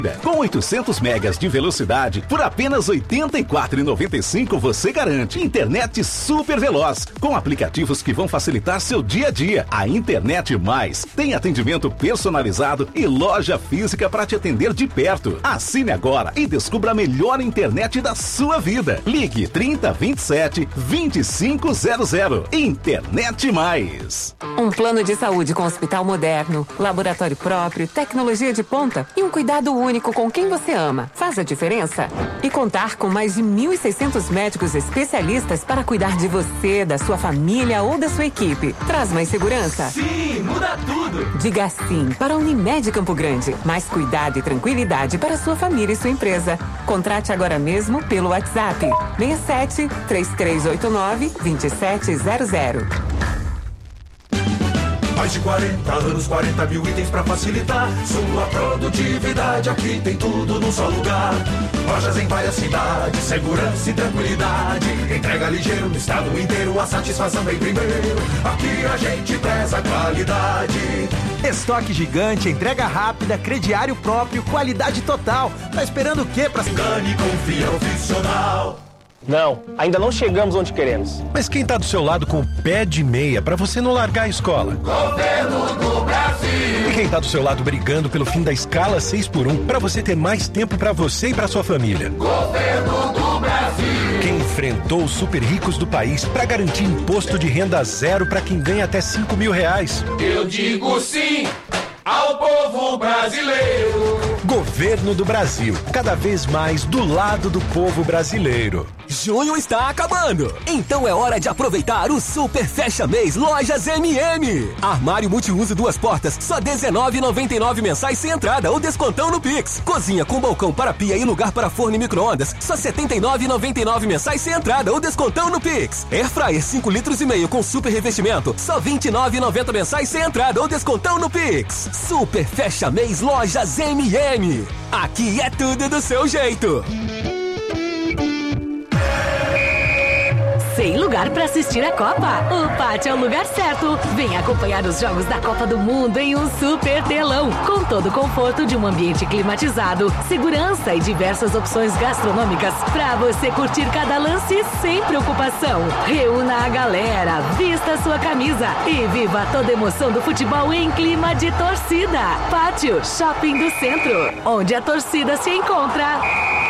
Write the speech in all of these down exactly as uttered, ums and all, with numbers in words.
Com oitocentos megas de velocidade, por apenas oitenta e quatro reais e noventa e cinco centavos você garante internet super veloz, com aplicativos que vão facilitar seu dia a dia. A Internet Mais tem atendimento personalizado e loja física para te atender de perto. Assine agora e descubra a melhor internet da sua vida. Ligue trinta, vinte e sete, vinte e cinco zero zero. Internet Mais. Um plano de saúde com hospital moderno, laboratório próprio, tecnologia de ponta e um cuidado único com quem você ama. Faz a diferença? E contar com mais de mil e seiscentos médicos especialistas para cuidar de você, da sua família ou da sua equipe. Traz mais segurança? Sim, muda tudo! Diga sim para a Unimed Campo Grande. Mais cuidado e tranquilidade para sua família e sua empresa. Contrate agora mesmo pelo WhatsApp seis sete, três três oito nove, dois sete zero zero. Mais de quarenta anos, quarenta mil itens pra facilitar sua produtividade. Aqui tem tudo num só lugar. Lojas em várias cidades, segurança e tranquilidade. Entrega ligeiro no estado inteiro, a satisfação vem primeiro. Aqui a gente preza a qualidade. Estoque gigante, entrega rápida, crediário próprio, qualidade total. Tá esperando o quê pra... Engane, confia, profissional. Não, ainda não chegamos onde queremos. Mas quem tá do seu lado com o pé de meia pra você não largar a escola? Governo do Brasil! E quem tá do seu lado brigando pelo fim da escala seis por um pra você ter mais tempo pra você e pra sua família? Governo do Brasil! Quem enfrentou os super ricos do país pra garantir imposto de renda zero pra quem ganha até cinco mil reais? Eu digo sim ao povo brasileiro! Governo do Brasil, cada vez mais do lado do povo brasileiro. Junho está acabando, então é hora de aproveitar o Super Fecha Mês Lojas M M. Armário multiuso duas portas, só dezenove reais e noventa e nove mensais sem entrada ou descontão no Pix. Cozinha com balcão para pia e lugar para forno e micro-ondas, só setenta e nove reais e noventa e nove mensais sem entrada ou descontão no Pix. Air Fryer cinco litros e meio com super revestimento, só vinte e nove reais e noventa mensais sem entrada ou descontão no Pix. Super Fecha Mês Lojas M M. Aqui é tudo do seu jeito. Sem lugar para assistir a Copa? O Pátio é o lugar certo. Venha acompanhar os jogos da Copa do Mundo em um super telão, com todo o conforto de um ambiente climatizado, segurança e diversas opções gastronômicas para você curtir cada lance sem preocupação. Reúna a galera, vista sua camisa e viva toda a emoção do futebol em clima de torcida. Pátio Shopping do Centro, onde a torcida se encontra.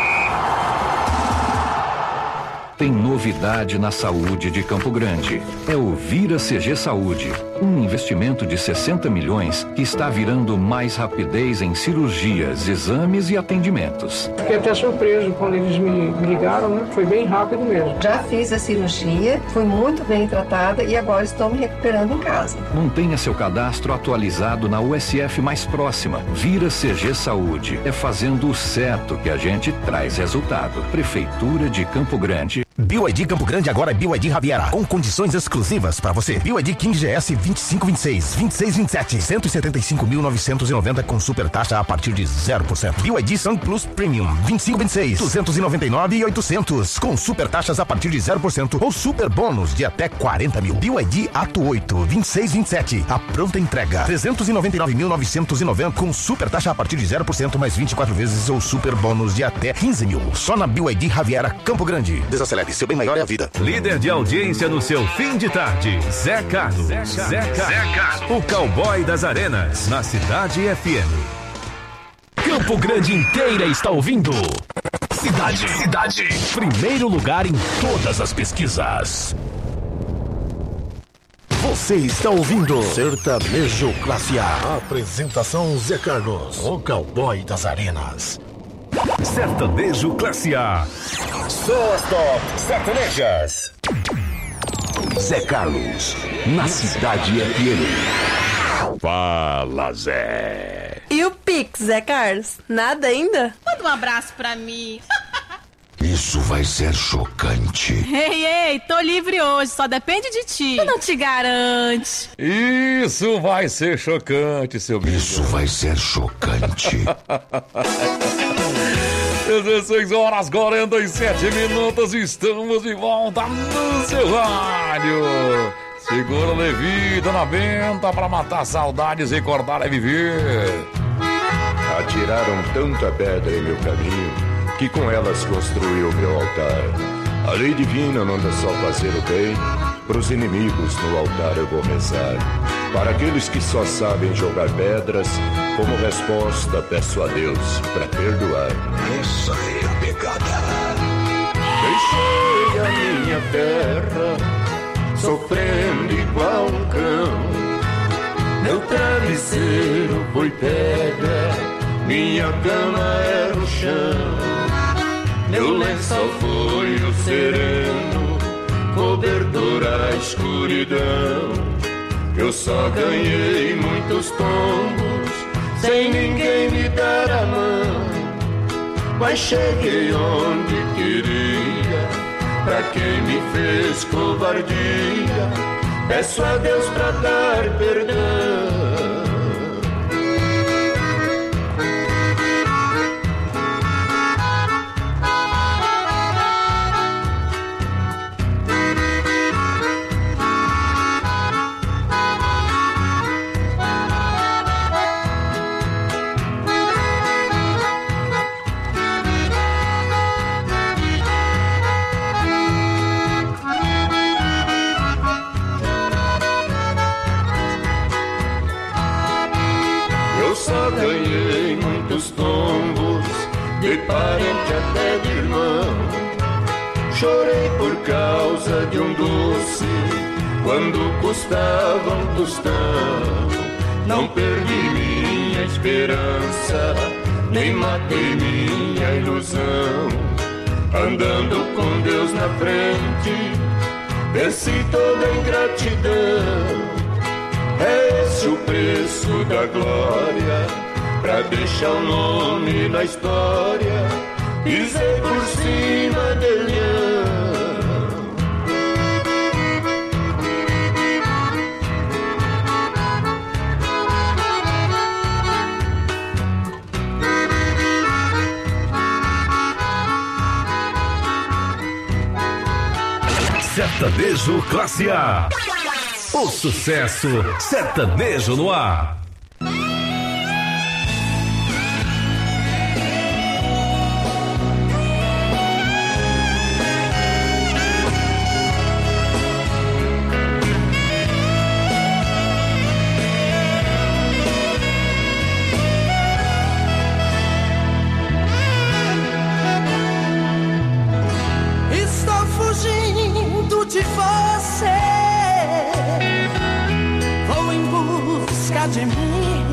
Tem novidade na saúde de Campo Grande. É o Vira C G Saúde, um investimento de sessenta milhões que está virando mais rapidez em cirurgias, exames e atendimentos. Fiquei até surpreso quando eles me ligaram, né? Foi bem rápido mesmo. Já fiz a cirurgia, fui muito bem tratada e agora estou me recuperando em casa. Mantenha seu cadastro atualizado na U S F mais próxima. Vira C G Saúde. É fazendo o certo que a gente traz resultado. Prefeitura de Campo Grande. B Y D Campo Grande agora é B Y D Riviera, com condições exclusivas para você. B Y D King G S vinte e cinco vinte e seis, vinte e seis vinte e sete, cento e setenta e cinco mil novecentos e noventa com super taxa a partir de zero por cento. B Y D Sun Plus Premium vinte e cinco vinte e seis, duzentos e noventa e nove e oitocentos com super taxas a partir de zero por cento ou super bônus de até quarenta mil. B Y D Ato oito vinte e seis vinte e sete, a pronta entrega trezentos e noventa e nove mil novecentos e noventa com super taxa a partir de zero por cento mais vinte e quatro vezes ou super bônus de até quinze mil. Só na B Y D Riviera Campo Grande. Desacelere, seu bem maior é a vida. Líder de audiência no seu fim de tarde, Zé Carlos. Zé Carlos. Zé Carlos. Zé Carlos. O cowboy das arenas, na Cidade F M. Campo Grande inteira está ouvindo. Cidade. Cidade. Primeiro lugar em todas as pesquisas. Você está ouvindo Sertanejo Classe A. Apresentação Zé Carlos, o cowboy das arenas. Sertanejo Classe A. Só as top sertanejas. Zé Carlos, na Cidade F M. Fala, Zé. E o Pix, Zé Carlos? Nada ainda? Manda um abraço pra mim. Isso vai ser chocante. Ei, ei, tô livre hoje, só depende de ti. Tu não te garante. Isso vai ser chocante, seu bicho. Isso vai ser chocante. dezesseis horas e quarenta e sete minutos, estamos de volta no seu rádio. Segura Levi, Dona Benta, pra matar saudades e recordar é viver. atiraram tanta pedra em meu caminho, que com elas construí o meu altar. A lei divina manda só fazer o bem, pros inimigos no altar eu vou rezar. Para aqueles que só sabem jogar pedras, como resposta peço a Deus pra perdoar. Essa é a pegada. Deixei a minha terra sofrendo igual um cão. Meu travesseiro foi pedra, minha cama era o chão. Meu lençol foi o sereno, cobertor a escuridão. Eu só ganhei muitos tombos, sem ninguém me dar a mão. Mas cheguei onde queria, pra quem me fez covardia, peço a Deus pra dar perdão. Ganhei muitos tombos, de parente até de irmão. Chorei por causa de um doce, quando custava um tostão. Não perdi minha esperança, nem matei minha ilusão. Andando com Deus na frente, venci toda a ingratidão. É esse o preço da glória, pra deixar o nome na história. Pisei por cima de leão. Sertanejo Classe A. O sucesso sertanejo no ar. Estou fugindo de você, vou em busca de mim.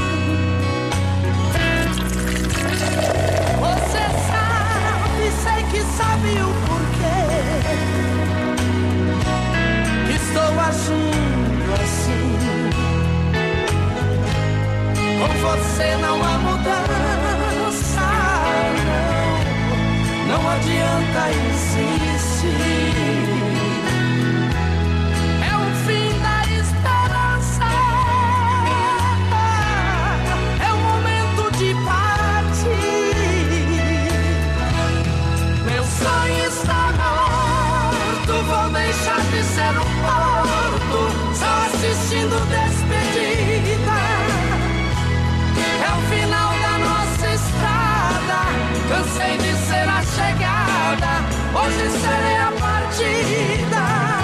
Você sabe, sei que sabe o porquê que estou agindo assim. Com você não há mudança, não, não adianta insistir. É o fim da esperança, é o momento de partir. Meu sonho está morto, vou deixar de ser um morto, só assistindo despedida. É o final da nossa estrada, cansei de ser a chegada, hoje serei a partida.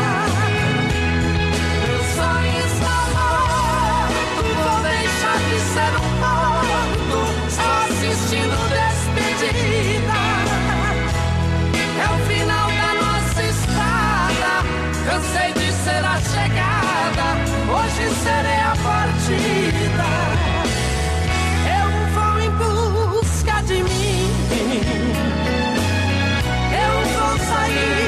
Meu sonho está morto, vou deixar de ser um morto, só assistindo despedida. É o final da nossa estrada, cansei de ser a chegada, hoje serei a partida. Eu vou em busca de mim, eu vou sair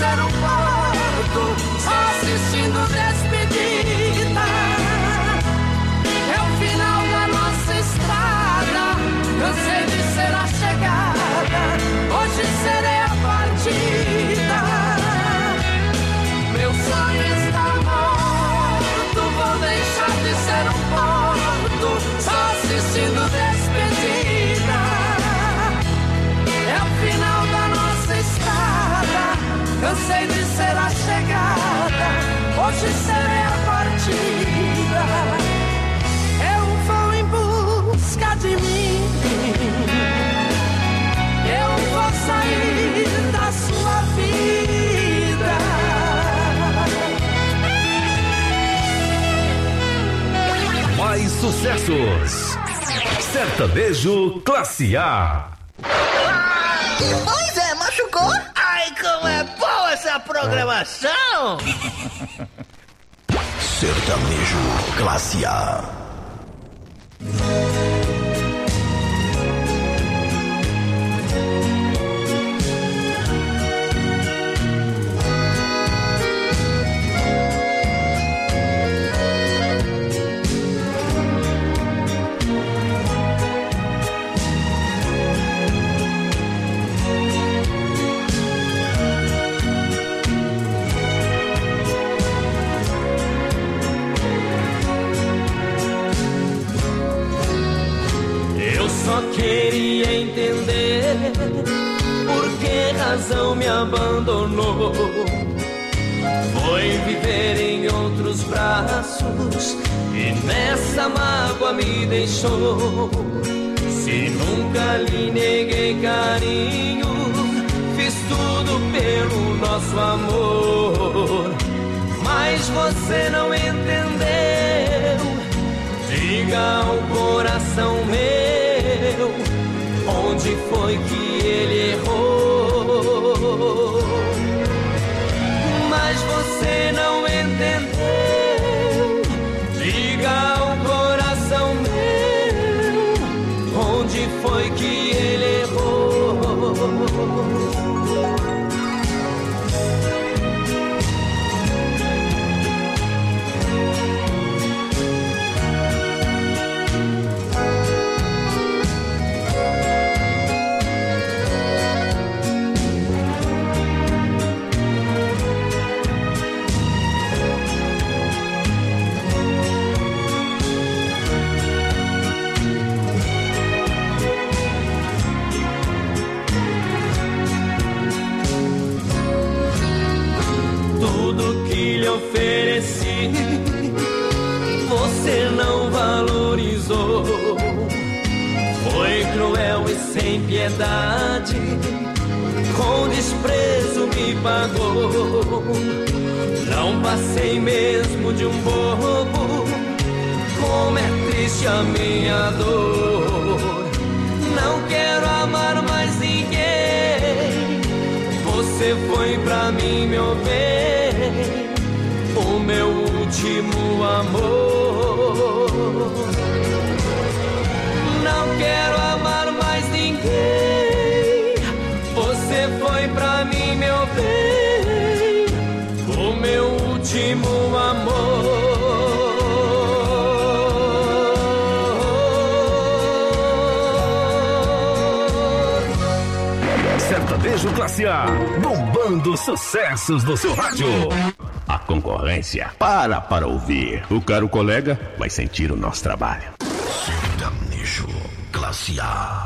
ser um porto, só assistindo despedida. É o final da nossa estrada, cansei de ser a chegada, hoje serei a partida. Meu sonho está morto, vou deixar de ser um porto, só assistindo despedida. É o final da nossa estrada, cansei de ser a chegada, hoje serei a partida. Eu vou em busca de mim, eu vou sair da sua vida. Mais sucessos. Sertanejo Classe A. Pois é, machucou? Ai, como é boa essa programação! Sertanejo Classe A. Só queria entender por que razão me abandonou. Foi viver em outros braços e nessa mágoa me deixou. Se nunca lhe neguei carinho, fiz tudo pelo nosso amor. Mas você não entendeu. Diga ao coração meu, onde foi que ele errou? Mas você não entendeu. Diga ao coração meu, onde foi que ele errou? Ofereci, você não valorizou. Foi cruel e sem piedade, com desprezo me pagou. Não passei mesmo de um bobo, como é triste a minha dor. Não quero amar mais ninguém, você foi pra mim meu bem, o meu último amor. Não quero amar mais ninguém, você foi pra mim meu bem, o meu último amor. Sertanejo Classe A, bombando sucessos no seu rádio. A concorrência para para ouvir. O caro colega vai sentir o nosso trabalho. Sertanejo Classe A.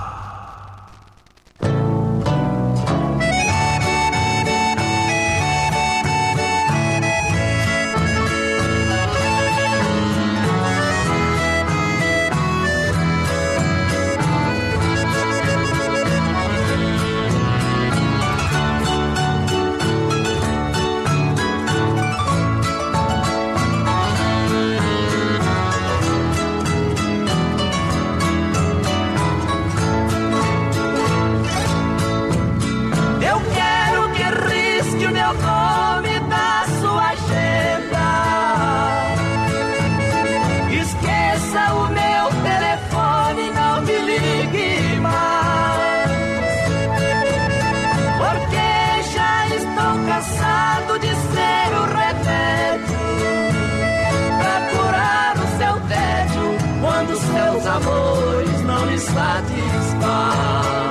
os seus amores não lhe satisfaz.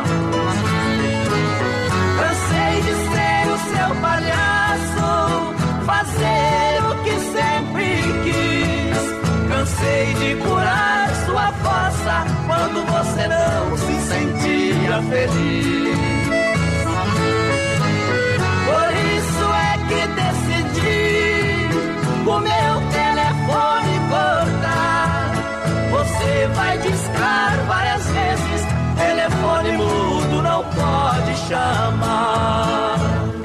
Cansei de ser o seu palhaço, fazer o que sempre quis. Cansei de curar sua fossa quando você não se sentia feliz. Por isso é que decidi o meu telefone cortar. Você vai discar várias vezes, telefone mudo não pode chamar.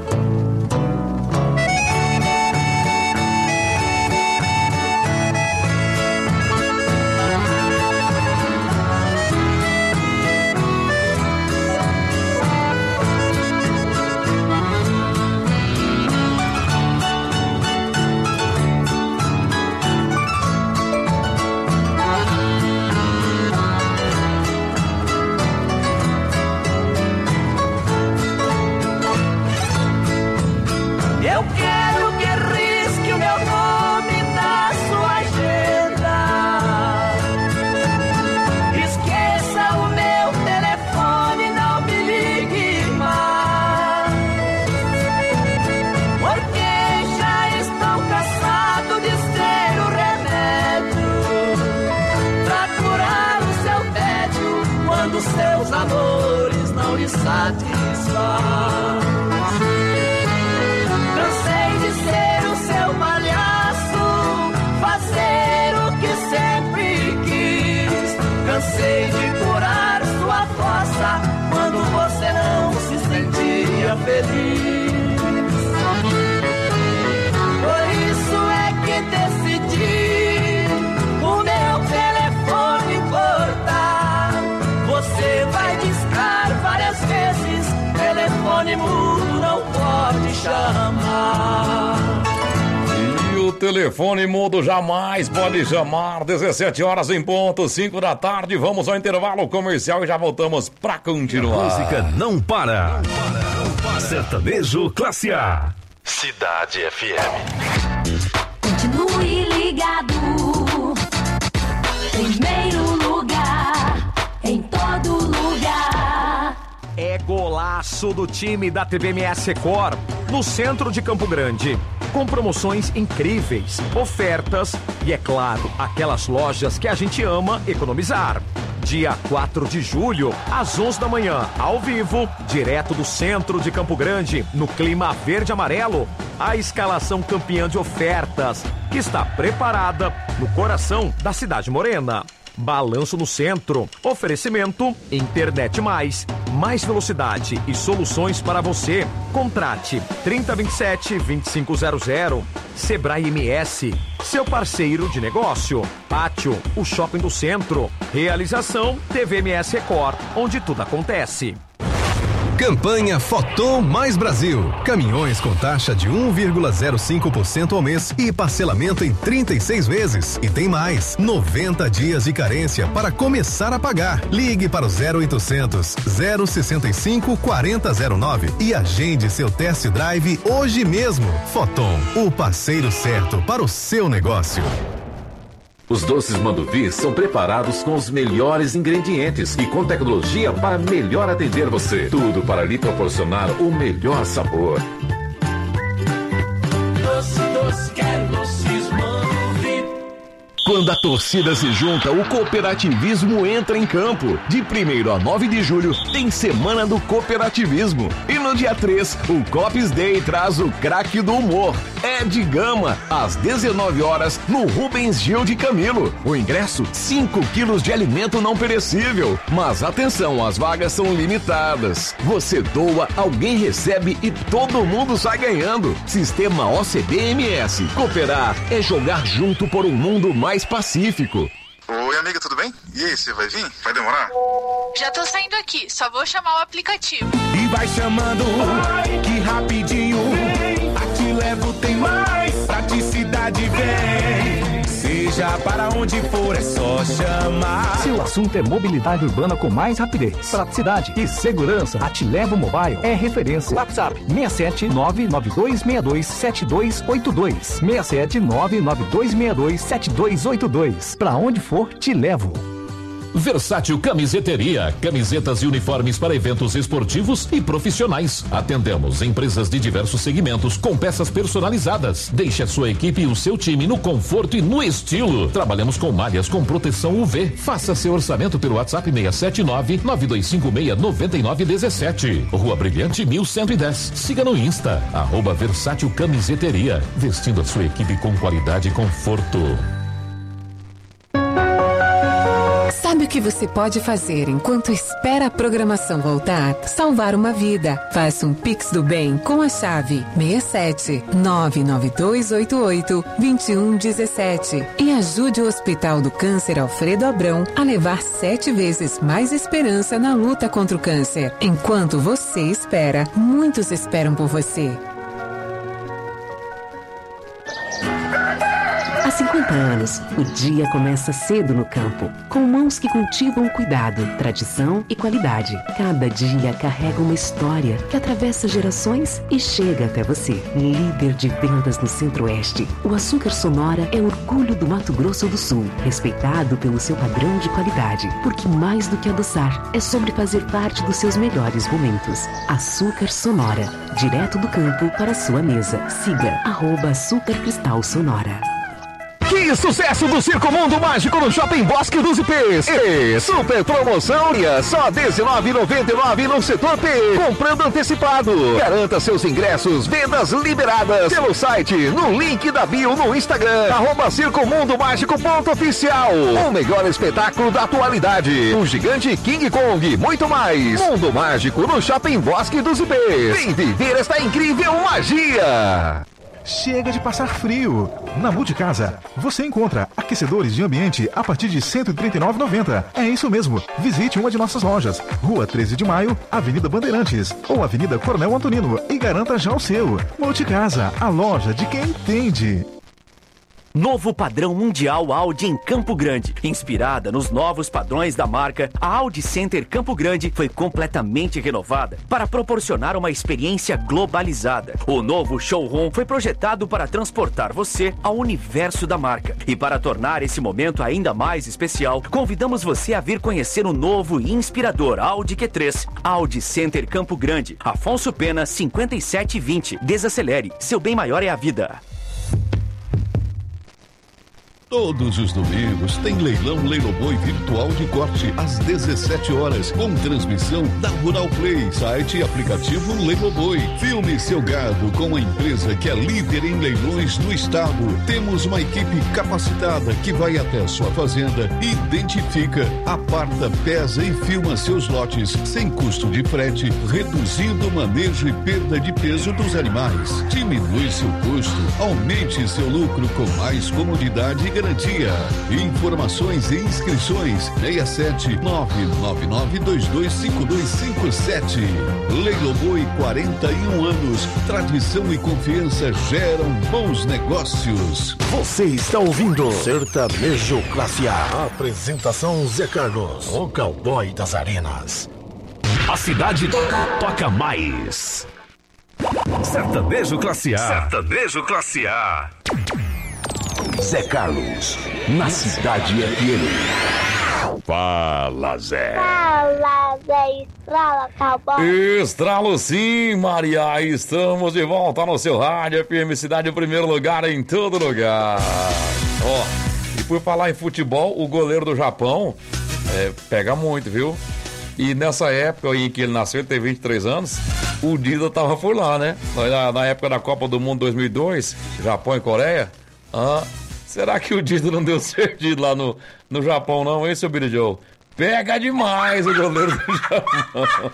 Eu quero que risque o meu nome da sua agenda. Esqueça o meu telefone, não me ligue mais. Porque já estou cansado de ser o remédio pra curar o seu tédio quando seus amores não lhe satisfazem. Cansei de ser o seu palhaço, fazer o que sempre quis. Cansei de curar sua fossa quando você não se sentia feliz. Por isso é que decidi o meu telefone cortar. Você vai discar várias vezes, telefone mudo não pode chamar. E o telefone mudo jamais pode chamar. dezessete horas em ponto, cinco da tarde. Vamos ao intervalo comercial e já voltamos pra continuar. A música não para. Não para, não para. Sertanejo Classe A. Cidade F M. Continue ligado. Primeiro lugar, em todo lugar. É golaço do time da T V M S Record, no centro de Campo Grande. Com promoções incríveis, ofertas e, é claro, aquelas lojas que a gente ama economizar. Dia quatro de julho, às onze da manhã, ao vivo, direto do centro de Campo Grande, no clima verde-amarelo, a escalação campeã de ofertas, que está preparada no coração da cidade morena. Balanço no centro. Oferecimento Internet Mais. Mais velocidade e soluções para você. Contrate trinta vinte e sete, vinte e cinco zero zero. Sebrae M S. Seu parceiro de negócio. Pátio, o shopping do centro. Realização T V M S Record, onde tudo acontece. Campanha Foton Mais Brasil. Caminhões com taxa de um vírgula zero cinco por cento ao mês e parcelamento em trinta e seis vezes. E tem mais, noventa dias de carência para começar a pagar. Ligue para o zero oitocentos, zero sessenta e cinco, quarenta zero nove e agende seu test drive hoje mesmo. Foton, o parceiro certo para o seu negócio. Os doces Manduvi são preparados com os melhores ingredientes e com tecnologia para melhor atender você. Tudo para lhe proporcionar o melhor sabor. Doce, doce, quero doces Manduvi. Quando a torcida se junta, o cooperativismo entra em campo. De primeiro a nove de julho, tem Semana do Cooperativismo. E no dia três, o Cops Day traz o craque do humor, Ed Gama, às dezenove horas, no Rubens Gil de Camilo. O ingresso, cinco quilos de alimento não perecível. Mas atenção, as vagas são limitadas. Você doa, alguém recebe e todo mundo sai ganhando. Sistema O C B M S. Cooperar é jogar junto por um mundo mais pacífico. Oi, amiga, tudo bem? E aí, você vai vir? Vai demorar? Já tô saindo aqui, só vou chamar o aplicativo. E vai chamando, que rapidinho, a Te Levo tem mais praticidade, vem. seja, para onde for é só chamar. Se o assunto é mobilidade urbana com mais rapidez, praticidade e segurança, a Te Levo Mobile é referência. WhatsApp seis sete nove nove dois seis dois sete dois oito dois. seis sete nove nove dois seis dois sete dois oito dois. Pra onde for, te levo. Versátil Camiseteria, camisetas e uniformes para eventos esportivos e profissionais. Atendemos empresas de diversos segmentos com peças personalizadas. Deixe a sua equipe e o seu time no conforto e no estilo. Trabalhamos com malhas com proteção U V. Faça seu orçamento pelo WhatsApp seis sete nove nove dois cinco seis nove nove um sete. Rua Brilhante mil cento e dez. Siga no Insta, arroba Versátil Camiseteria. Vestindo a sua equipe com qualidade e conforto. Sabe o que você pode fazer enquanto espera a programação voltar? Salvar uma vida. Faça um Pix do Bem com a chave seis sete nove nove dois oito oito dois um um sete e ajude o Hospital do Câncer Alfredo Abrão a levar sete vezes mais esperança na luta contra o câncer. Enquanto você espera, muitos esperam por você. Há cinquenta anos, o dia começa cedo no campo, com mãos que cultivam cuidado, tradição e qualidade. Cada dia carrega uma história que atravessa gerações e chega até você. Líder de vendas no Centro-Oeste, o Açúcar Sonora é orgulho do Mato Grosso do Sul, respeitado pelo seu padrão de qualidade, porque mais do que adoçar, é sobre fazer parte dos seus melhores momentos. Açúcar Sonora, direto do campo para a sua mesa. Siga arroba Açúcar Cristal Sonora. Que sucesso do Circo Mundo Mágico no Shopping Bosque dos Ipês. E super promoção só dezenove reais e noventa e nove centavos no setor P. Comprando antecipado. Garanta seus ingressos. Vendas liberadas pelo site, no link da bio no Instagram. Arroba Circo Mundo Mágico ponto oficial. O melhor espetáculo da atualidade. O gigante King Kong. Muito mais. Mundo Mágico no Shopping Bosque dos Ipês. Vem viver esta incrível magia. Chega de passar frio! Na Multicasa, você encontra aquecedores de ambiente a partir de cento e trinta e nove reais e noventa centavos. É isso mesmo! Visite uma de nossas lojas, Rua treze de Maio, Avenida Bandeirantes ou Avenida Coronel Antonino e garanta já o seu. Multicasa, a loja de quem entende. Novo padrão mundial Audi em Campo Grande. Inspirada nos novos padrões da marca, a Audi Center Campo Grande foi completamente renovada para proporcionar uma experiência globalizada. O novo showroom foi projetado para transportar você ao universo da marca. E para tornar esse momento ainda mais especial, convidamos você a vir conhecer o novo e inspirador Audi Q três. Audi Center Campo Grande, Afonso Pena cinquenta e sete vinte. Desacelere, seu bem maior é a vida. Todos os domingos tem leilão Leiloboi virtual de corte às dezessete horas, com transmissão da Rural Play, site e aplicativo Leiloboi. Filme seu gado com a empresa que é líder em leilões no estado. Temos uma equipe capacitada que vai até a sua fazenda, identifica, aparta, pesa e filma seus lotes sem custo de frete, reduzindo o manejo e perda de peso dos animais. Diminui seu custo, aumente seu lucro com mais comodidade e garantia. Informações e inscrições seis sete nove nove nove dois dois cinco dois cinco sete. Leiloboi, quarenta e um anos. Tradição e confiança geram bons negócios. Você está ouvindo Sertanejo Classe A. Apresentação Zé Carlos, o cowboy das arenas. A cidade toca mais. Sertanejo Classe A. Sertanejo Classe A. Zé Carlos, na Cidade F M. Fala, Zé. Fala, Zé. Estrala, cowboy. Estralo sim, Maria. Estamos de volta no seu rádio F M Cidade, em primeiro lugar em todo lugar. Ó, e por falar em futebol, o goleiro do Japão é, pega muito, viu? E nessa época em que ele nasceu, ele tem vinte e três anos, o Dida tava por lá, né? Na, na época da Copa do Mundo dois mil e dois, Japão e Coreia. Ah, será que o Dida não deu certo lá no, no Japão, não, hein, seu Billy Joe? Pega demais o goleiro do Japão.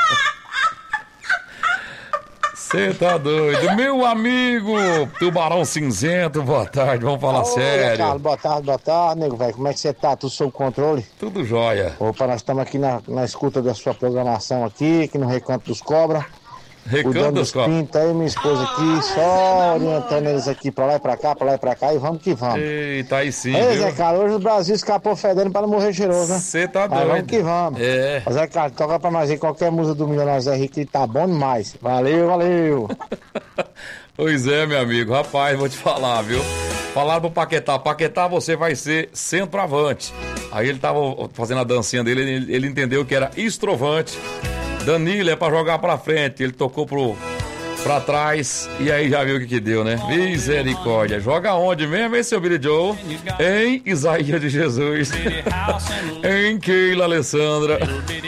Você tá doido. Meu amigo Tubarão Cinzento, boa tarde, vamos falar Ô, sério. Carlos, boa tarde, boa tarde, nego, velho. Como é que você tá? Tudo sob controle? Tudo jóia. Opa, nós estamos aqui na, na escuta da sua programação aqui, aqui no Recanto dos Cobras. Recanto cuidando das dos copas. pintos aí, minha esposa aqui, só orientando eles aqui pra lá e pra cá, pra lá e pra cá, e vamos que vamos. Eita, aí sim, Ei, viu? Zé Carlos, hoje o Brasil escapou fedendo pra não morrer cheiroso, né? Você tá Mas doido. vamos que vamos. É. Zé Carlos, toca pra nós aí qualquer música do Milionário Zé Rico, que tá bom demais. Valeu, valeu. Pois é, meu amigo. Rapaz, vou te falar, viu? Falaram pro Paquetá, Paquetá, você vai ser centroavante. Aí ele tava fazendo a dancinha dele, ele, ele entendeu que era estrovante. Danilo é pra jogar pra frente, ele tocou pro, pra trás e aí já viu o que que deu, né? Misericórdia. Joga onde mesmo, hein, seu Billy Joe? Em Isaías de Jesus. Em Keila Alessandra.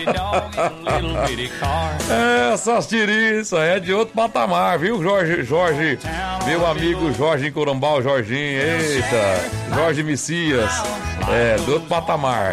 Essas tiriças é de outro patamar, viu, Jorge? Jorge, meu amigo Jorge em Corumbau, Jorginho. Eita, Jorge Messias. É, do outro patamar.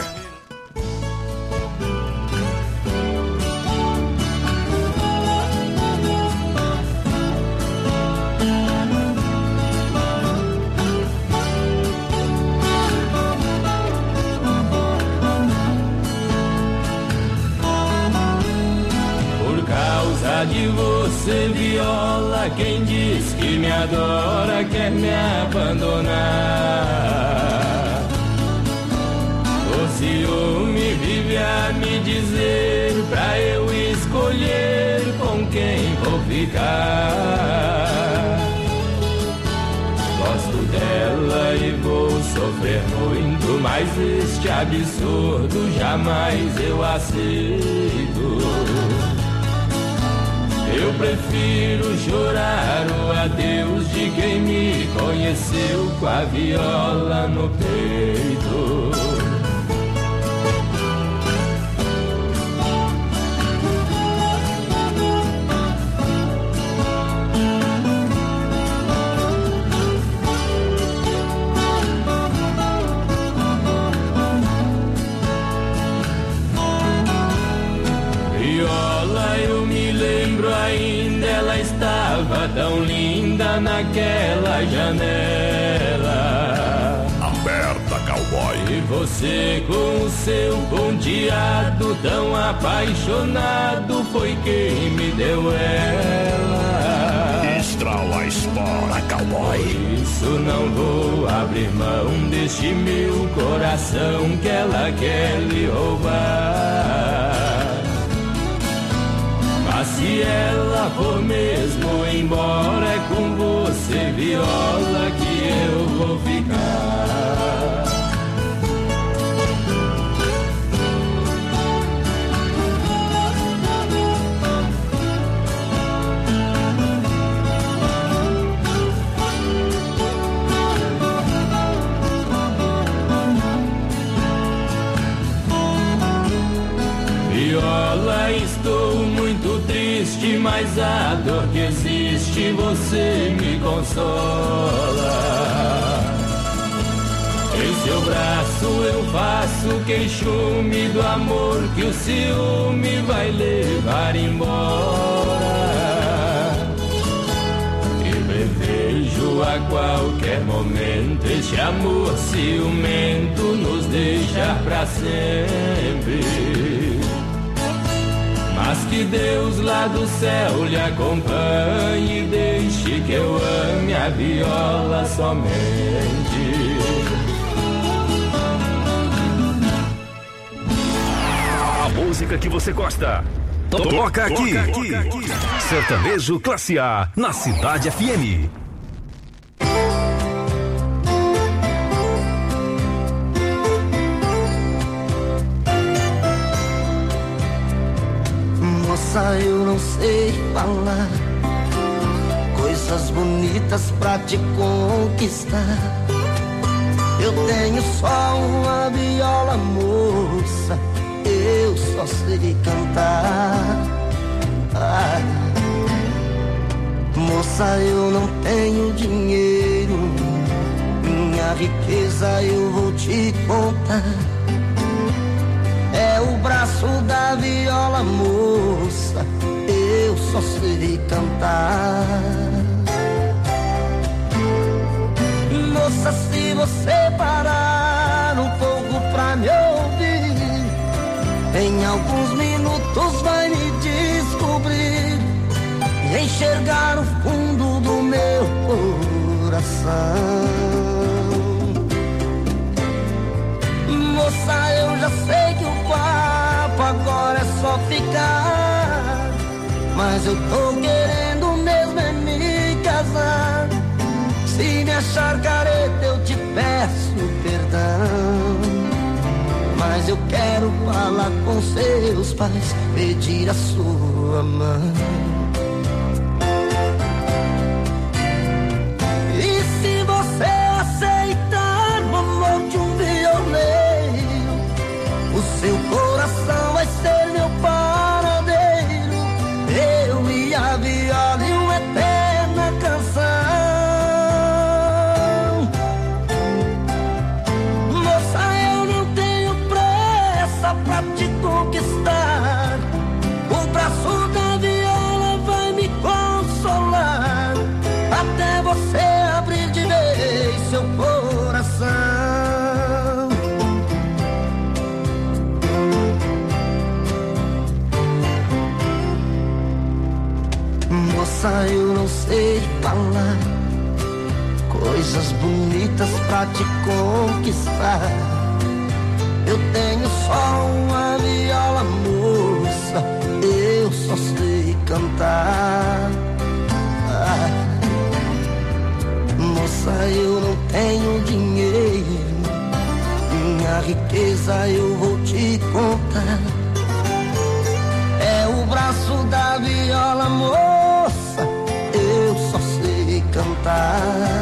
De você, viola, quem diz que me adora quer me abandonar. O ciúme vive a me dizer pra eu escolher com quem vou ficar. Gosto dela e vou sofrer muito, mas este absurdo jamais eu aceito. Eu prefiro chorar o adeus de quem me conheceu com a viola no peito. Viola, eu me lembro ainda, ela estava tão linda naquela janela. Aberta, cowboy. E você com o seu ponteado tão apaixonado foi quem me deu ela. Estrala a espora, cowboy. Por isso não vou abrir mão deste meu coração que ela quer lhe roubar. Mas se ela for mesmo embora, é com você, viola, que eu vou ficar. Viola, estou muito triste, mas a dor que existe você me consola. Em seu braço eu faço queixume do amor que o ciúme vai levar embora. E prevejo a qualquer momento este amor ciumento nos deixar pra sempre. Mas que Deus lá do céu lhe acompanhe e deixe que eu ame a viola somente. A música que você gosta. Toca aqui. Toca aqui. aqui. Sertanejo Classe A, na Cidade F M. Eu não sei falar coisas bonitas pra te conquistar. Eu tenho só uma viola, moça, eu só sei cantar. Ah, moça, eu não tenho dinheiro, minha riqueza eu vou te contar. É o braço da viola, moça, eu só sei cantar. Moça, se você parar um pouco pra me ouvir, em alguns minutos vai me descobrir. enxergar o fundo do meu coração. Moça, eu já sei que o papo agora é só ficar, mas eu tô querendo mesmo é me casar. Se me achar careta eu te peço perdão, mas eu quero falar com seus pais, pedir a sua mão. E se você aceitar o amor de um violeiro, o seu coração vai ser meu paradeiro. Eu e a viola e uma eterna canção. Moça, eu não tenho pressa pra te conquistar. O braço da viola vai me consolar, até você abrir de vez seu coração. Moça, eu não sei falar coisas bonitas pra te conquistar. Eu tenho só uma viola, moça, eu só sei cantar. Ah, moça, eu não tenho dinheiro, minha riqueza eu vou te contar. É o braço da viola, moça, eu só sei cantar.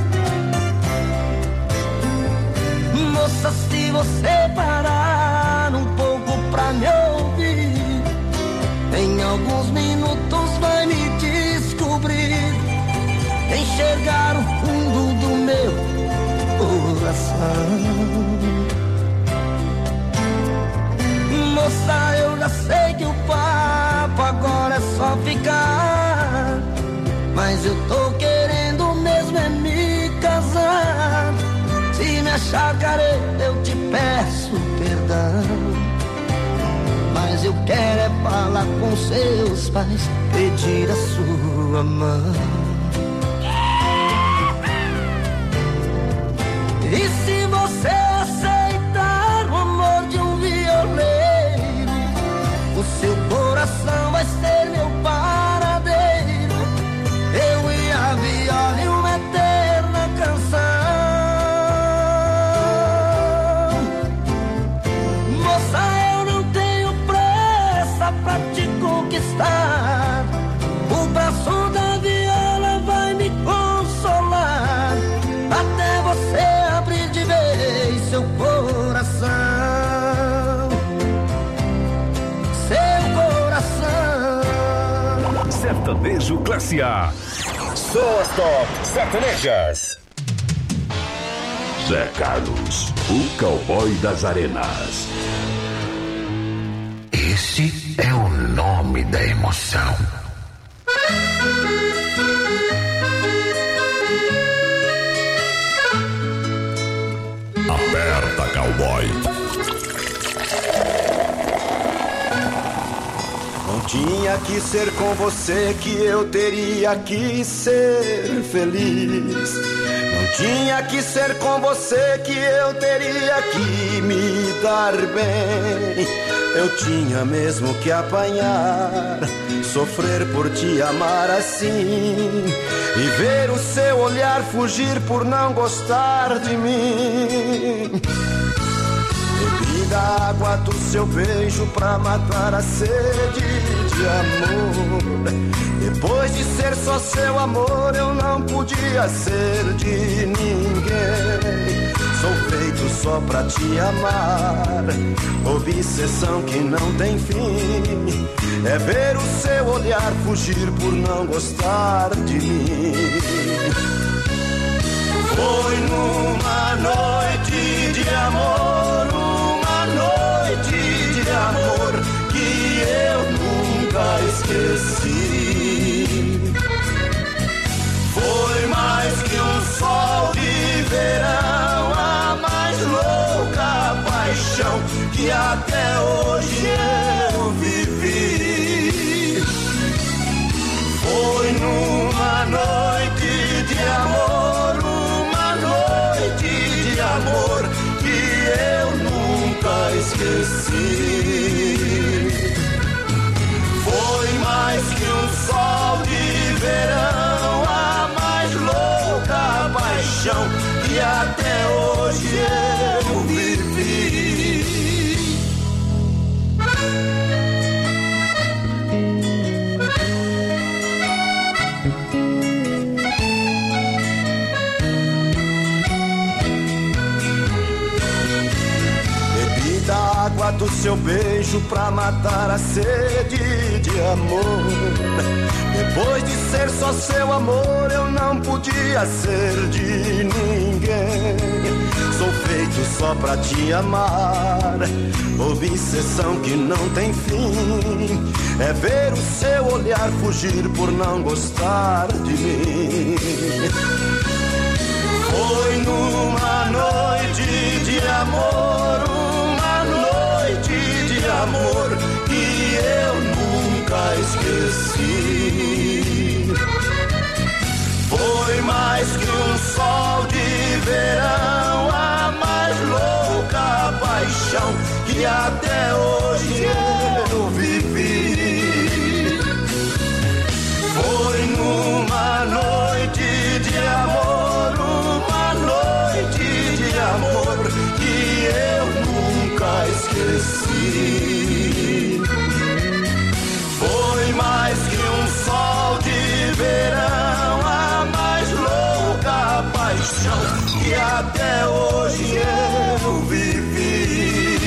Moça, se você parar um pouco pra me ouvir, em alguns minutos vai me descobrir, enxergar o fundo do meu coração. Moça, eu já sei que o papo agora é só ficar, mas eu tô querendo mesmo é me casar. Se me achar careta eu te peço perdão, mas eu quero é falar com seus pais, pedir a sua mão. E se você aceitar o amor de um violeiro, o seu coração vai ser meu paradeiro. Eu e a viola e uma eterna canção. Moça, eu não tenho pressa pra te conquistar. O braço da viola vai me consolar, até você abrir de vez seu coração. Seu coração. Sertanejo Classe A. Só as top sertanejas. Zé Carlos, o cowboy das arenas. Esse é o nome da emoção. Aperta, cowboy. Não tinha que ser com você que eu teria que ser feliz. Não tinha que ser com você que eu teria que me dar bem. Eu tinha mesmo que apanhar, sofrer por te amar assim, e ver o seu olhar fugir por não gostar de mim. Bebi da água do seu beijo pra matar a sede de amor. Depois de ser só seu amor, eu não podia ser de ninguém. Sou feito só pra te amar, obsessão que não tem fim. É ver o seu olhar fugir por não gostar de mim. Foi numa noite de amor, uma noite de amor que eu nunca esqueci. Foi mais que um sol de verão, a mais louca paixão que até hoje eu vivi. Foi esqueci. Foi mais que um sol de verão, a mais louca paixão que até hoje eu vivi. Da água do seu beijo pra matar a sede de amor. Depois de ser só seu amor, eu não podia ser de ninguém. Sou feito só pra te amar, obsessão que não tem fim. É ver o seu olhar fugir por não gostar de mim. Foi numa noite de amor, uma noite de amor que eu nunca esqueci. Foi mais que um sol de verão, a mais louca paixão que até hoje eu vivi. Foi numa noite de amor, uma noite de amor que eu nunca esqueci. Foi mais que um sol de verão, a mais louca paixão que até hoje eu vivi.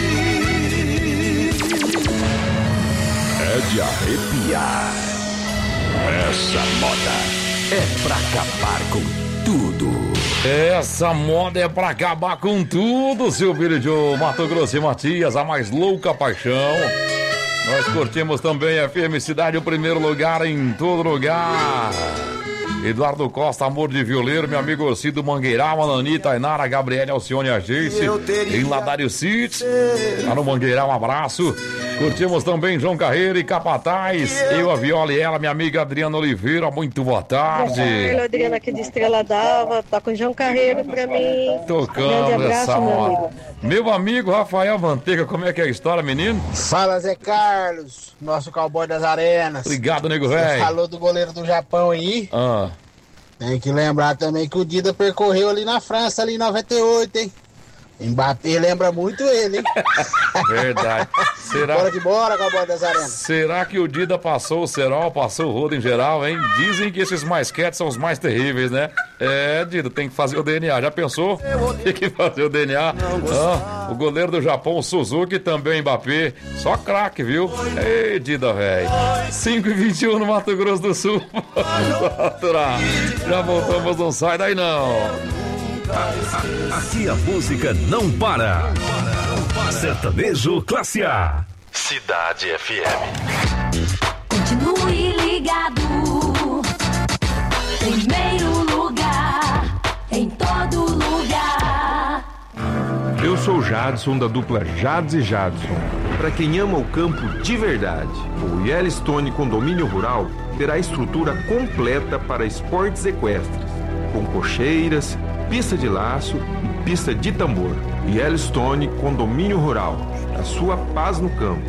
É de arrepiar. Essa moda é pra acabar com tudo. Essa moda é pra acabar com tudo, seu filho de Mato Grosso e Matias, a mais louca paixão. Nós curtimos também a F M Cidade, o primeiro lugar em todo lugar. Eduardo Costa, Amor de Violeiro, meu amigo Cido Mangueiral, Anani, Tainara, Gabriele, Alcione, Ageice, em Ladário City, lá no Mangueiral, um abraço. Curtimos também João Carreiro e Capataz, eu, a Viola e ela, minha amiga Adriana Oliveira, muito boa tarde. Oi, Adriana aqui de Estrela d'Alva, tá com João Carreiro pra mim. Tocando abraço, essa meu moda. amigo. Meu amigo Rafael Manteiga, como é que é a história, menino? Fala, Zé Carlos, nosso cowboy das arenas. Obrigado, nego Você velho. falou do goleiro do Japão aí. Ah. Tem que lembrar também que o Dida percorreu ali na França, ali em noventa e oito, hein? Mbappé lembra muito ele, hein? Verdade. Será... Bora de bora, cowboy das arenas. Será que o Dida passou o cerol, passou o rodo em geral, hein? Dizem que esses mais quietos são os mais terríveis, né? É, Dida, tem que fazer o D N A. Já pensou? Tem que fazer o D N A. Ah, o goleiro do Japão, o Suzuki, também Mbappé. Só craque, viu? Ei, Dida, velho. cinco e vinte e um no Mato Grosso do Sul. Já voltamos, não sai daí não. Aqui a música não para. Sertanejo Classe A. Cidade F M. Continue ligado. Primeiro lugar, em todo lugar. Eu sou Jadson, da dupla Jads e Jadson. Para quem ama o campo de verdade, o Yellowstone Condomínio Rural terá estrutura completa para esportes equestres, com cocheiras, pista de laço e pista de tambor. Yellowstone Condomínio Rural, a sua paz no campo.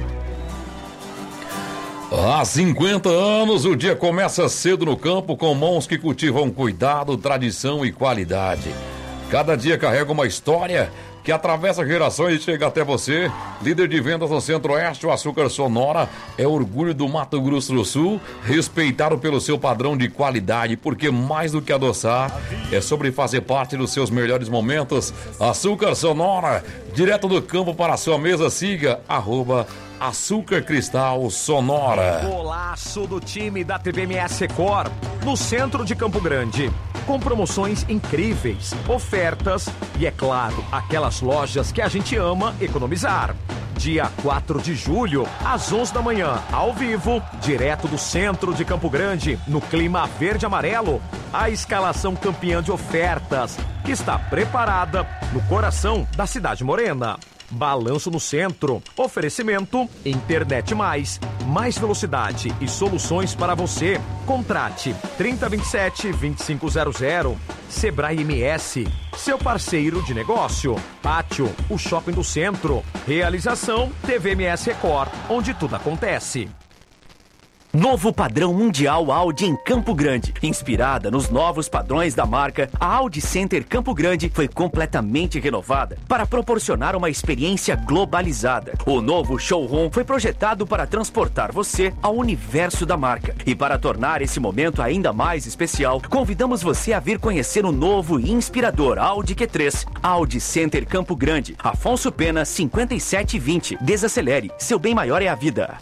Há cinquenta anos, o dia começa cedo no campo com mãos que cultivam cuidado, tradição e qualidade. Cada dia carrega uma história que atravessa gerações e chega até você. Líder de vendas no Centro-Oeste, o Açúcar Sonora é orgulho do Mato Grosso do Sul, respeitado pelo seu padrão de qualidade, porque mais do que adoçar, é sobre fazer parte dos seus melhores momentos. Açúcar Sonora, direto do campo para a sua mesa, siga, arroba Açúcar Cristal Sonora. Golaço do time da T V M S Cor, no centro de Campo Grande. Com promoções incríveis, ofertas e, é claro, aquelas lojas que a gente ama economizar. Dia quatro de julho, às onze da manhã, ao vivo, direto do centro de Campo Grande, no clima verde-amarelo, a escalação campeã de ofertas, que está preparada no coração da cidade morena. Balanço no centro, oferecimento, internet mais, mais velocidade e soluções para você. Contrate trinta, vinte e sete, vinte e cinco zero zero. Sebrae M S, seu parceiro de negócio. Pátio, o shopping do centro. Realização T V M S Record, onde tudo acontece. Novo padrão mundial Audi em Campo Grande. Inspirada nos novos padrões da marca, a Audi Center Campo Grande foi completamente renovada para proporcionar uma experiência globalizada. O novo showroom foi projetado para transportar você ao universo da marca. E para tornar esse momento ainda mais especial, convidamos você a vir conhecer o novo e inspirador Audi Q três. Audi Center Campo Grande. Afonso Pena, cinquenta e sete vinte. Desacelere. Seu bem maior é a vida.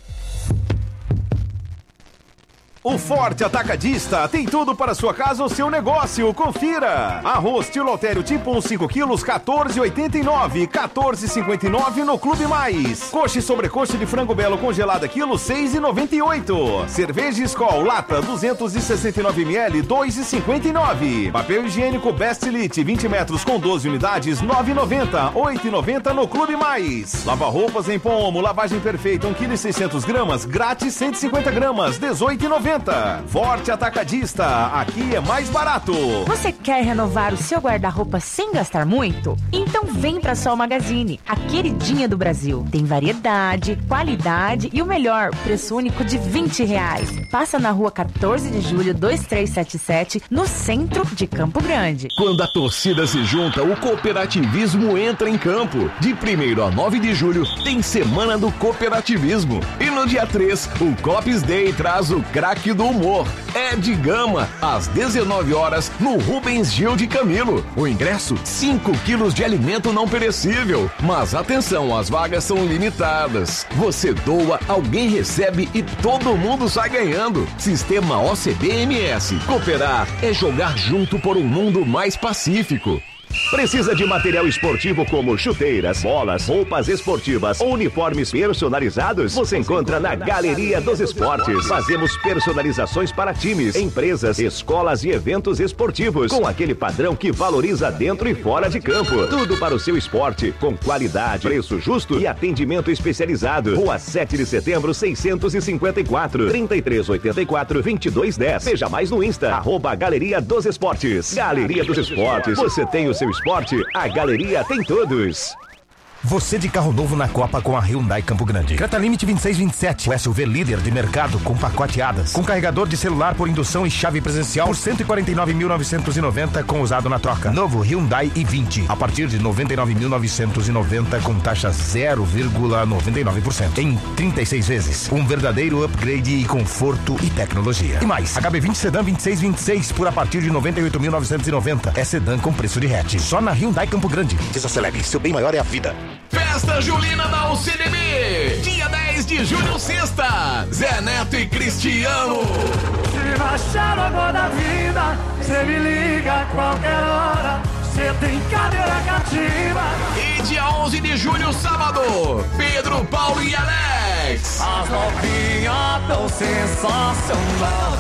O Forte Atacadista tem tudo para sua casa ou seu negócio. Confira! Arroz Tilautério tipo um, cinco quilos, quatorze e oitenta e nove. quatorze e cinquenta e nove no Clube Mais. Coxa e sobrecoxa de frango belo congelada quilo, seis e noventa e oito. Cerveja Skol lata duzentos e sessenta e nove mililitros, dois e cinquenta e nove. Papel higiênico Best Elite vinte metros com doze unidades, nove e noventa. oito e noventa no Clube Mais. Lava roupas em Pomo, lavagem perfeita, um quilo e seiscentos gramas, grátis cento e cinquenta gramas, dezoito e noventa. Forte Atacadista, aqui é mais barato. Você quer renovar o seu guarda-roupa sem gastar muito? Então vem pra Sol Magazine, a queridinha do Brasil. Tem variedade, qualidade e o melhor, preço único de vinte reais. Passa na rua quatorze de julho, dois três sete sete, no centro de Campo Grande. Quando a torcida se junta, o cooperativismo entra em campo. De primeiro a nove de julho, tem Semana do Cooperativismo. E no dia três, o Copes Day traz o craque do humor. É de Gama, às dezenove horas, no Rubens Gil de Camilo. O ingresso, cinco quilos de alimento não perecível. Mas atenção, as vagas são limitadas. Você doa, alguém recebe e todo mundo sai ganhando. Sistema O C B M S. Cooperar é jogar junto por um mundo mais pacífico. Precisa de material esportivo como chuteiras, bolas, roupas esportivas ou uniformes personalizados? Você encontra na Galeria dos Esportes. Fazemos personalizações para times, empresas, escolas e eventos esportivos, com aquele padrão que valoriza dentro e fora de campo. Tudo para o seu esporte, com qualidade, preço justo e atendimento especializado. Rua sete de setembro, seiscentos e cinquenta e quatro, trinta e três oitenta e quatro, vinte e dois dez. Veja mais no Insta, arroba Galeria dos Esportes. Galeria dos Esportes. Você tem o seu esporte, a Galeria tem todos. Você de carro novo na Copa com a Hyundai Campo Grande. Creta Limite vinte e seis vinte e sete, o S U V líder de mercado com pacoteadas, com carregador de celular por indução e chave presencial por cento e quarenta e nove mil novecentos e noventa com usado na troca. Novo Hyundai i vinte a partir de noventa e nove mil novecentos e noventa com taxa zero vírgula noventa e nove por cento em trinta e seis vezes. Um verdadeiro upgrade e conforto e tecnologia. E mais, H B vinte Sedan vinte e seis vinte e seis por a partir de noventa e oito mil novecentos e noventa. É sedã com preço de hatch. Só na Hyundai Campo Grande. Desacelere, seu bem maior é a vida. Festa Julina da U C D B, dia dez de julho, sexta. Zé Neto e Cristiano. Se baixar o amor da vida, cê me liga a qualquer hora. Cê tem cadeira cativa. E dia onze de julho, sábado, Pedro, Paulo e Alex. As novinhas tão sensacional.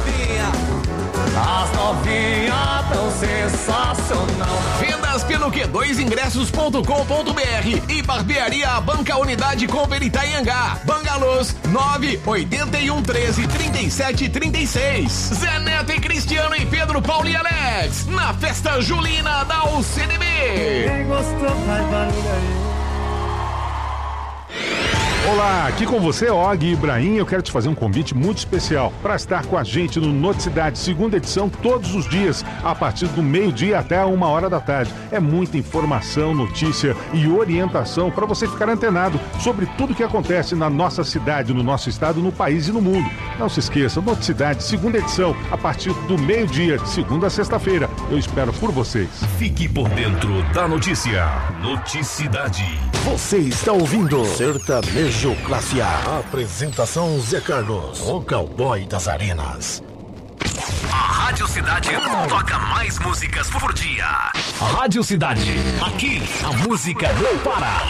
As novinhas tão sensacional. Vendas pelo Q dois ingressos ponto com ponto br e Barbearia Banca Unidade Cooper Itaiangá. Bangalôs nove oito um treze trinta e sete trinta e seis. Zé Neto e Cristiano e Pedro, Paulo e Alex na Festa Julina da U C D B. Quem gostou faz barulho aí. Olá, aqui com você, Og Ibrahim. Eu quero te fazer um convite muito especial para estar com a gente no Noticidade, segunda edição, todos os dias, a partir do meio-dia até uma hora da tarde. É muita informação, notícia e orientação para você ficar antenado sobre tudo que acontece na nossa cidade, no nosso estado, no país e no mundo. Não se esqueça, Noticidade, segunda edição, a partir do meio-dia, de segunda a sexta-feira. Eu espero por vocês. Fique por dentro da notícia. Noticidade. Você está ouvindo Sertanejo Classe A. Apresentação Zé Carlos, o cowboy das arenas. A Rádio Cidade toca mais músicas por dia. Rádio Cidade. Aqui a música não para.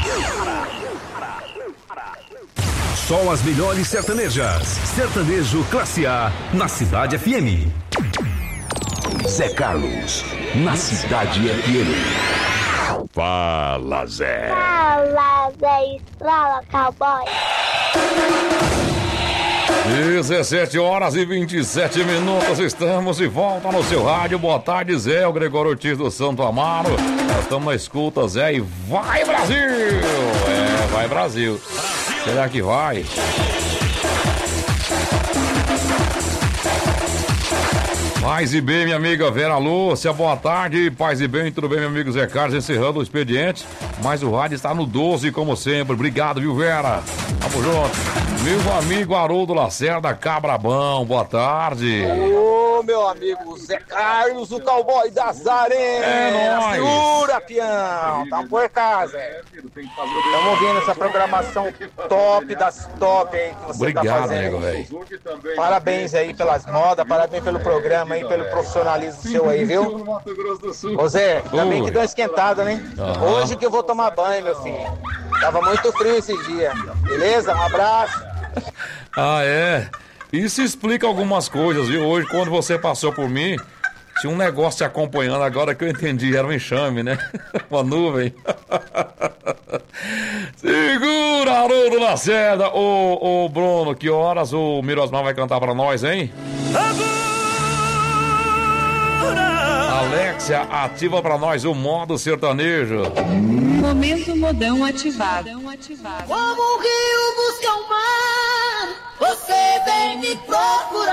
Só as melhores sertanejas. Sertanejo Classe A na Cidade F M. Zé Carlos, na Cidade F M. Fala, Zé. Fala, Zé Estrala, cowboy. dezessete horas e vinte e sete minutos, estamos de volta no seu rádio. Boa tarde, Zé, o Gregório Ortiz do Santo Amaro. Nós estamos na escuta, Zé, e vai Brasil! É, vai Brasil. Será que vai? Paz e bem, minha amiga Vera Lúcia, boa tarde. Paz e bem, tudo bem, meu amigo Zé Carlos, encerrando o expediente, mas o rádio está no doze, como sempre. Obrigado, viu, Vera? Tamo junto. Meu amigo Haroldo Lacerda Cabrabão, boa tarde. Ô, meu amigo Zé Carlos, o cowboy das arenas. É nóis. Segura, peão. Tá por casa. Estamos ouvindo essa programação top das top aí que você Obrigado, tá fazendo. nego, velho. Parabéns aí pelas modas, parabéns pelo programa aí, pelo profissionalismo seu aí, viu? Ô Zé, ainda bem que deu uma esquentada, né? Aham. Hoje que eu vou tomar banho, meu filho. Tava muito frio esses dias. Beleza? Um abraço. Ah, é? Isso explica algumas coisas, viu? Hoje, quando você passou por mim, tinha um negócio te acompanhando, agora que eu entendi, era um enxame, né? Uma nuvem. Segura, Haroldo Lacerda. Ô, ô, Bruno, que horas o Mirosmar vai cantar pra nós, hein? Alexia, ativa pra nós o modo sertanejo. Momento modão ativado. Como o rio busca o mar, você vem me procurar.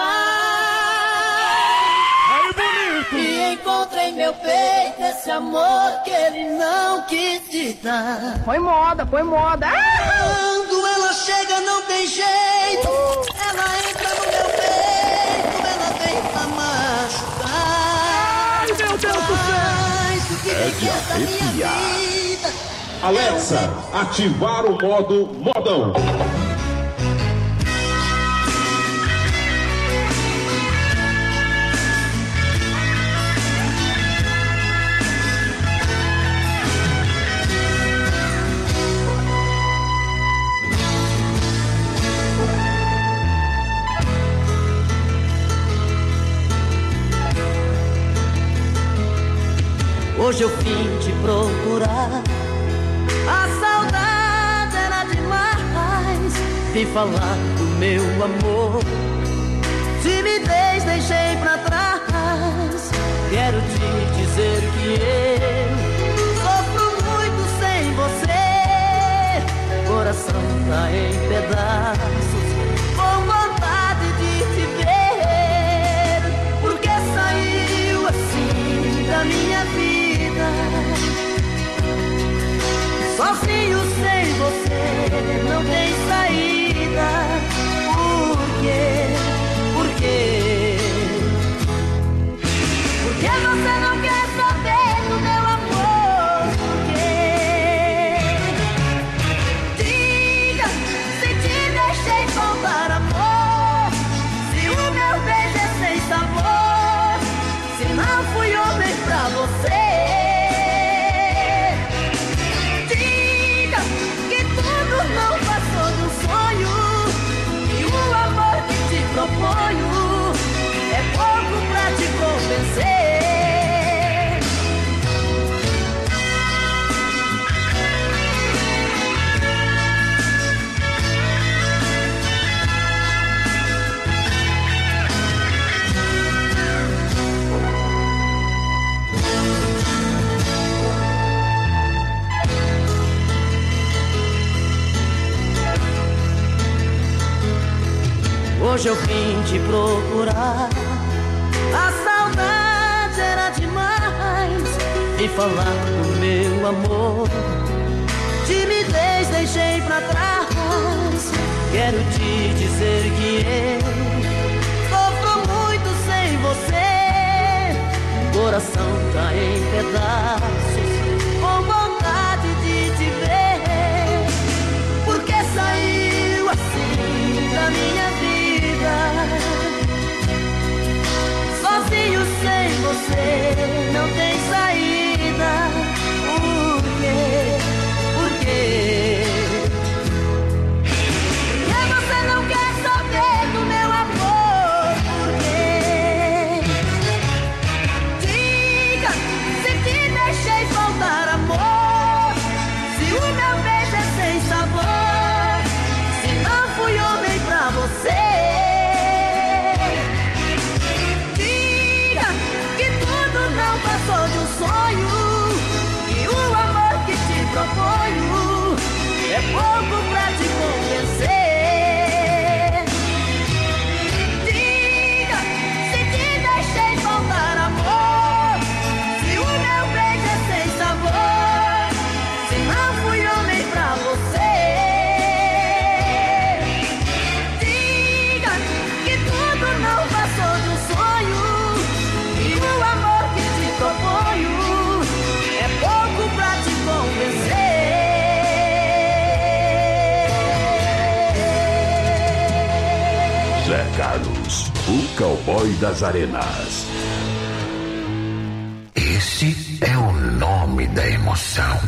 Aí, bonito! E encontra em meu peito esse amor que ele não quis te dar. Põe moda, põe moda. Quando ela chega não tem jeito, ela entra no meu peito, ela vem pra machucar. Ai, meu Deus do céu! É de arrepiar. Alexa, ativar o modo modão. Hoje eu vim te procurar, a saudade era demais. Vim falar do meu amor, timidez deixei pra trás. Quero te dizer que eu sofro muito sem você. Coração tá em pedaços, com vontade de te ver. Porque saiu assim da minha vida, sozinho sem você, não tem saída. Por quê? Por quê? Por que você não quer saber do meu amor? Por quê? Diga se te deixei faltar amor, se o meu beijo é sem sabor, se não fui homem pra você. Proponho é pouco pra te convencer. Hoje eu vim te procurar, a saudade era demais. Vim falar do meu amor, timidez deixei pra trás. Quero te dizer que eu sofro muito sem você. Coração tá em pedaços, com vontade de te ver. Porque saiu assim da minha vida, sozinho sem você, não tem saída. Por quê? Por quê? Porque você não quer saber do meu amor? Por quê? Diga se te deixei faltar Zé Carlos, o cowboy das arenas. Esse é o nome da emoção.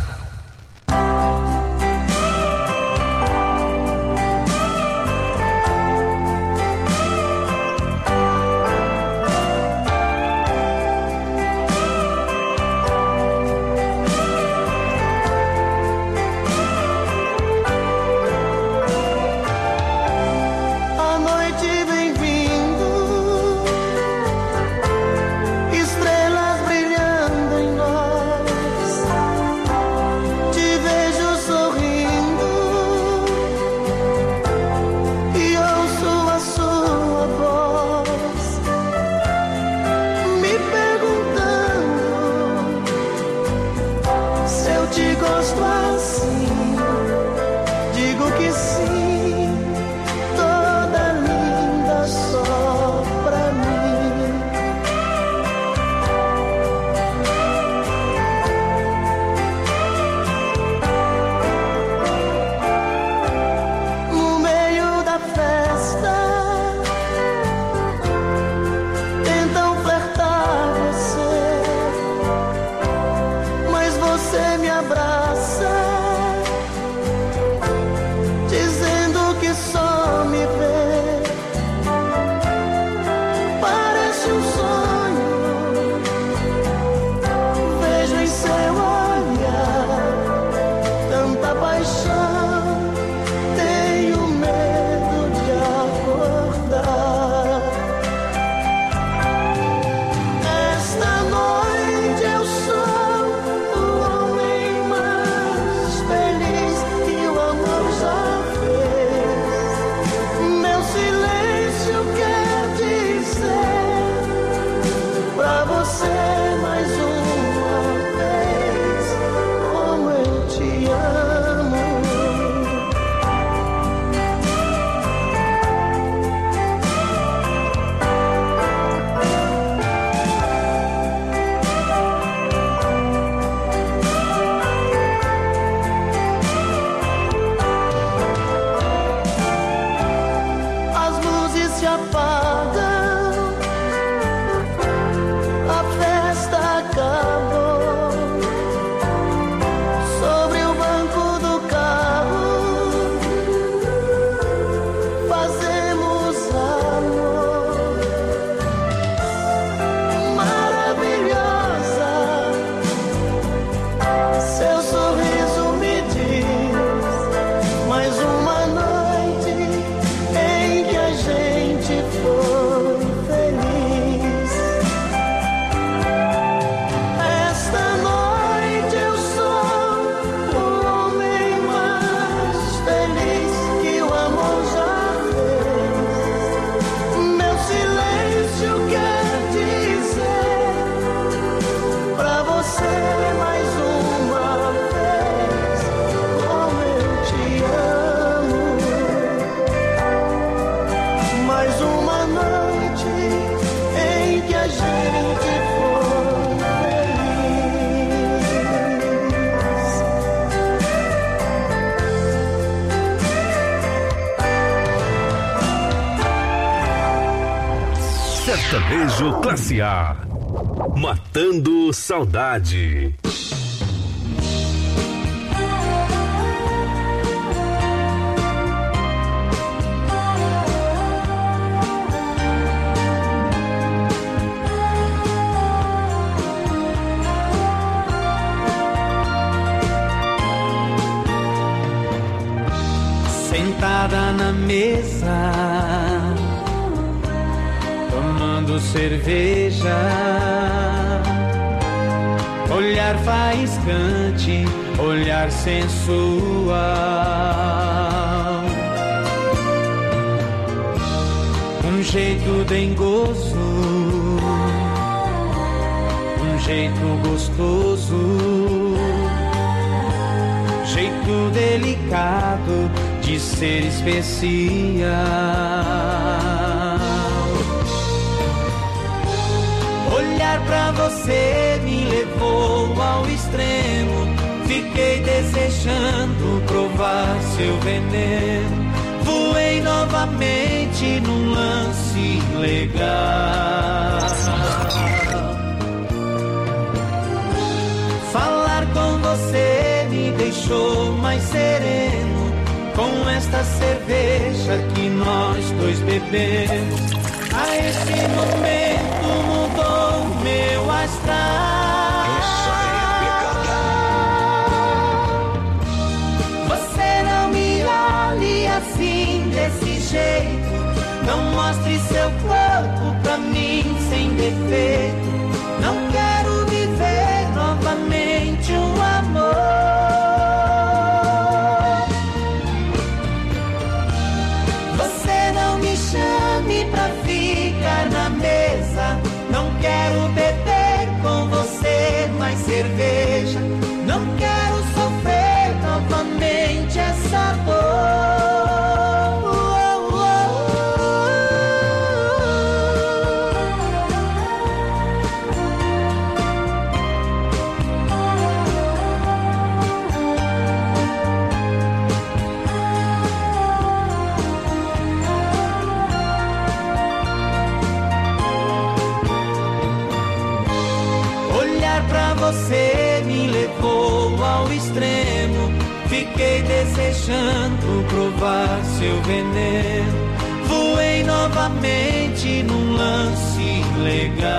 Sertanejo Classe A. Matando Saudade. Sentada na mesa, tomando cerveja, olhar faiscante, olhar sensual, um jeito dengoso, um jeito gostoso, jeito delicado de ser especial. Olhar pra você me levou ao extremo. Fiquei desejando provar seu veneno. Voei novamente num lance lance legal. Falar com você me deixou mais sereno, com esta cerveja que nós dois bebemos. A esse momento mudou meu astral. Essa é a pegada. Você não me olhe assim desse jeito, não mostre seu corpo pra mim sem defeito. Não quero viver novamente um amor. Você não me chame pra ficar na mesa, não quero beber com você mais cerveja. Não quero sofrer novamente essa dor. Você me levou ao extremo, fiquei desejando provar seu veneno. Voei novamente num lance legal.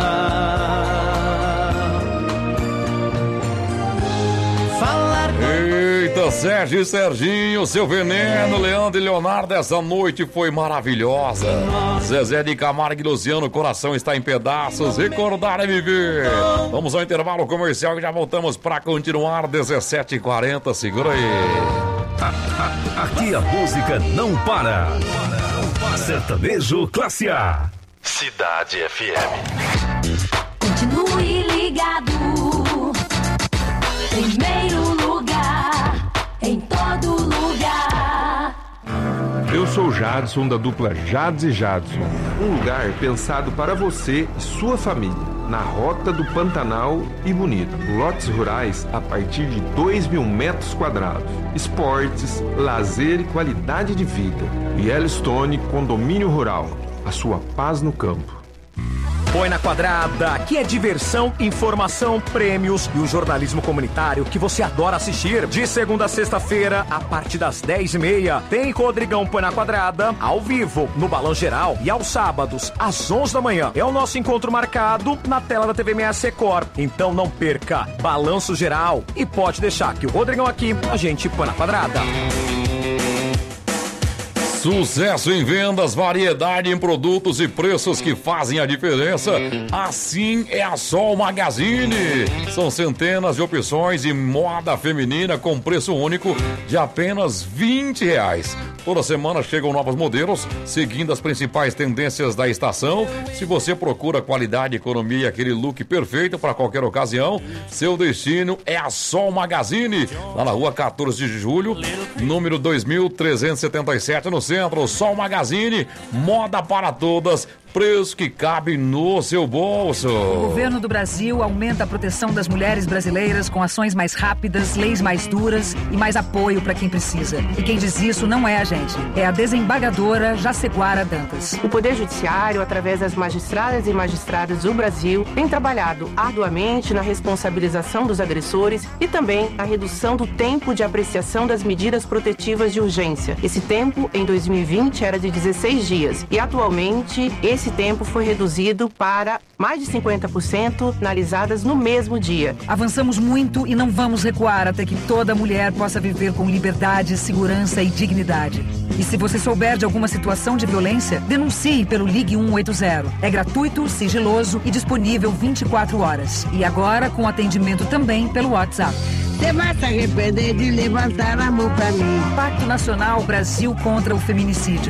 Falar com Eita, Sérgio e Serginho, seu veneno, Leandro e Leonardo, essa noite foi maravilhosa. Zezé de Camargo e Luciano, o coração está em pedaços, recordar é viver. Vamos ao intervalo comercial e já voltamos para continuar, dezessete e quarenta, segura aí. Aqui a música não para. Sertanejo Classe A. Cidade F M. Continue ligado. Primeiro lugar, em todo lugar. Eu sou Jadson, da dupla Jades e Jadson. Um lugar pensado para você e sua família, na Rota do Pantanal e Bonito. Lotes rurais a partir de dois mil metros quadrados. Esportes, lazer e qualidade de vida. Yellowstone Condomínio Rural. A sua paz no campo. Põe na Quadrada, aqui é diversão, informação, prêmios e o jornalismo comunitário que você adora assistir. De segunda a sexta-feira, a partir das dez e meia, tem Rodrigão Põe na Quadrada, ao vivo, no Balão Geral. E aos sábados, às onze da manhã, é o nosso encontro marcado na tela da T V M S Record. Então não perca, Balanço Geral. E pode deixar que o Rodrigão aqui, a gente põe na Quadrada. Sucesso em vendas, variedade em produtos e preços que fazem a diferença. Assim é a Sol Magazine. São centenas de opções em moda feminina com preço único de apenas vinte reais. Toda semana chegam novos modelos, seguindo as principais tendências da estação. Se você procura qualidade, economia e aquele look perfeito para qualquer ocasião, seu destino é a Sol Magazine. Lá na rua quatorze de julho, número dois mil trezentos e setenta e sete, no centro. Sol Magazine, moda para todas, preço que cabe no seu bolso. O governo do Brasil aumenta a proteção das mulheres brasileiras com ações mais rápidas, leis mais duras e mais apoio para quem precisa. E quem diz isso não é a gente, é a desembargadora Jaceguara Dantas. O Poder Judiciário, através das magistradas e magistrados do Brasil, tem trabalhado arduamente na responsabilização dos agressores e também na redução do tempo de apreciação das medidas protetivas de urgência. Esse tempo, em dois mil e vinte, era de dezesseis dias e atualmente esse Esse tempo foi reduzido para mais de cinquenta por cento analisadas no mesmo dia. Avançamos muito e não vamos recuar até que toda mulher possa viver com liberdade, segurança e dignidade. E se você souber de alguma situação de violência, denuncie pelo Ligue um oito zero. É gratuito, sigiloso e disponível vinte e quatro horas. E agora com atendimento também pelo WhatsApp. Você vai se arrepender de levantar a mão pra mim. Pacto Nacional Brasil contra o Feminicídio.